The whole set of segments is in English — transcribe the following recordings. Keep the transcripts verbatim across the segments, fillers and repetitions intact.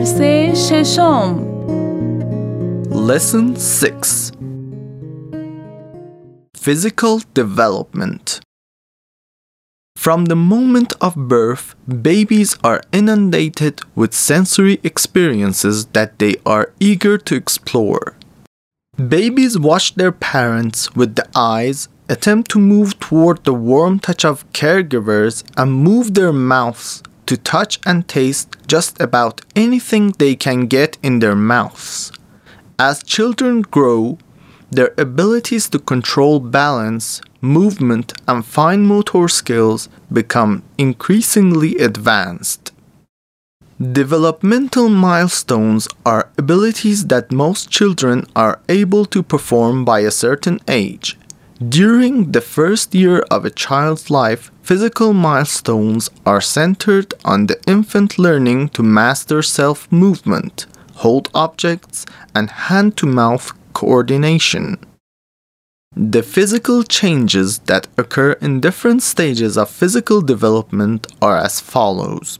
درس ششم Lesson six. Physical Development. From the moment of birth, babies are inundated with sensory experiences that they are eager to explore. Babies watch their parents with the eyes, attempt to move toward the warm touch of caregivers, and move their mouths to touch and taste just about anything they can get in their mouths. As children grow, their abilities to control balance, movement, and fine motor skills become increasingly advanced. Developmental milestones are abilities that most children are able to perform by a certain age. During the first year of a child's life, physical milestones are centered on the infant learning to master self-movement, hold objects, and hand-to-mouth coordination. The physical changes that occur in different stages of physical development are as follows.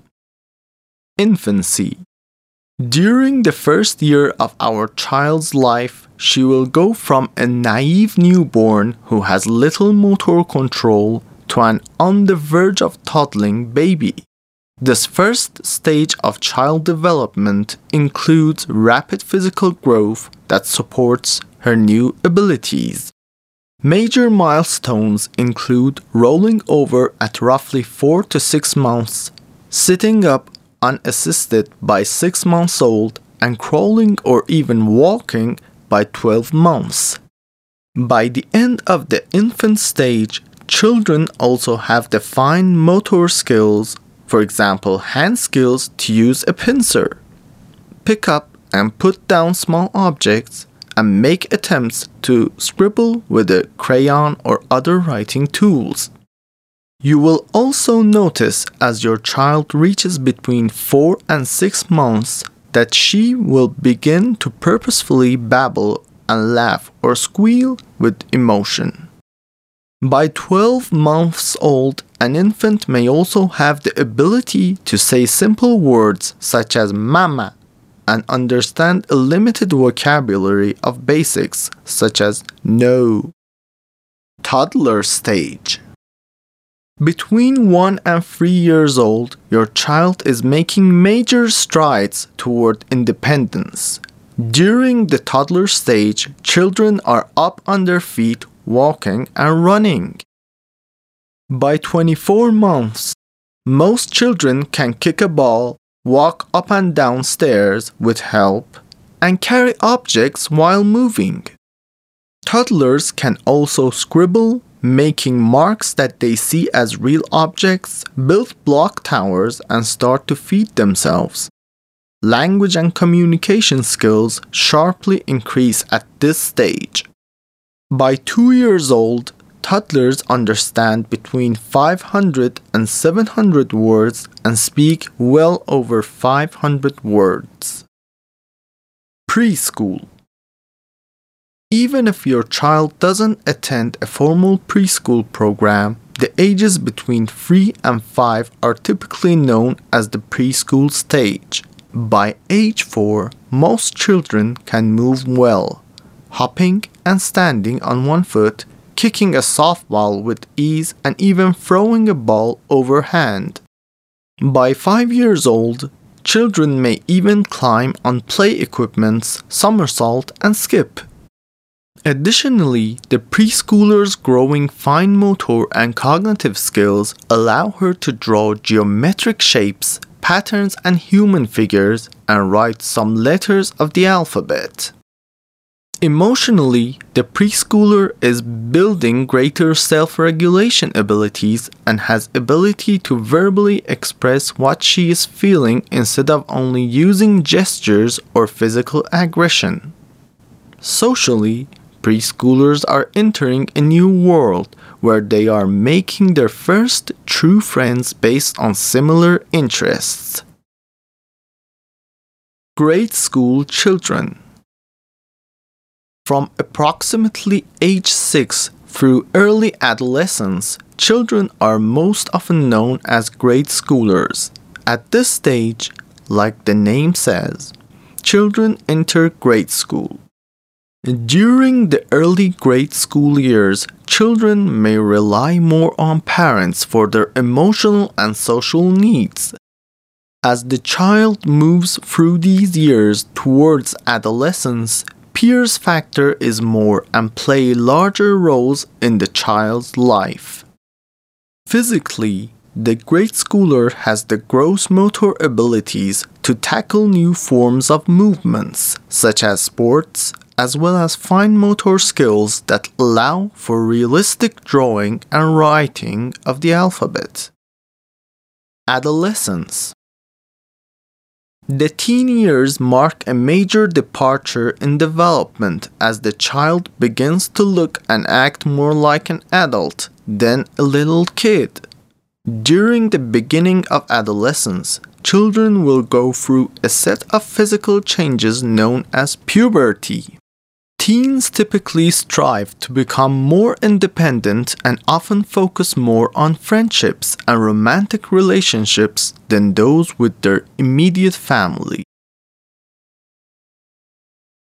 Infancy. During the first year of our child's life, she will go from a naive newborn who has little motor control to an on the verge of toddling baby. This first stage of child development includes rapid physical growth that supports her new abilities. Major milestones include rolling over at roughly four to six months, sitting up unassisted by six months old, and crawling or even walking by twelve months. By the end of the infant stage, children also have the fine motor skills, for example, hand skills to use a pincer, pick up and put down small objects, and make attempts to scribble with a crayon or other writing tools. You will also notice as your child reaches between four and six months that she will begin to purposefully babble and laugh or squeal with emotion. By twelve months old, an infant may also have the ability to say simple words such as mama and understand a limited vocabulary of basics such as no. Toddler stage. Between one and three years old, your child is making major strides toward independence. During the toddler stage, children are up on their feet, walking and running. By twenty-four months, most children can kick a ball, walk up and down stairs with help, and carry objects while moving. Toddlers can also scribble, making marks that they see as real objects, build block towers, and start to feed themselves. Language and communication skills sharply increase at this stage. By two years old, toddlers understand between five hundred and seven hundred words and speak well over five hundred words. Preschool. Even if your child doesn't attend a formal preschool program, the ages between three and five are typically known as the preschool stage. By age four, most children can move well, hopping and standing on one foot, kicking a softball with ease, and even throwing a ball overhand. By five years old, children may even climb on play equipments, somersault, and skip. Additionally, the preschooler's growing fine motor and cognitive skills allow her to draw geometric shapes, patterns, and human figures, and write some letters of the alphabet. Emotionally, the preschooler is building greater self-regulation abilities and has ability to verbally express what she is feeling instead of only using gestures or physical aggression. Socially, preschoolers are entering a new world where they are making their first true friends based on similar interests. Grade school children. From approximately age six through early adolescence, children are most often known as grade schoolers. At this stage, like the name says. Children enter grade school. During the early grade school years, children may rely more on parents for their emotional and social needs. As the child moves through these years towards adolescence, peers factor is more and play larger roles in the child's life. Physically, the grade schooler has the gross motor abilities to tackle new forms of movements, such as sports, as well as fine motor skills that allow for realistic drawing and writing of the alphabet. Adolescence. The teen years mark a major departure in development as the child begins to look and act more like an adult than a little kid. During the beginning of adolescence, children will go through a set of physical changes known as puberty. Teens typically strive to become more independent and often focus more on friendships and romantic relationships than those with their immediate family.